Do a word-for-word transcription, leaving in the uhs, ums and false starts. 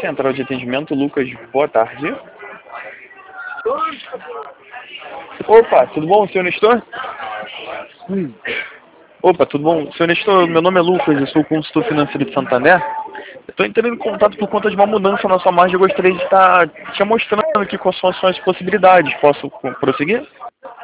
Central de Atendimento, Lucas, boa tarde. Opa, tudo bom, senhor Nestor? Hum. Opa, tudo bom? Senhor Nestor, meu nome é Lucas, eu sou consultor financeiro de Santander. Estou entrando em contato por conta de uma mudança na sua margem. Eu gostaria de estar te mostrando aqui quais são as suas possibilidades. Posso prosseguir?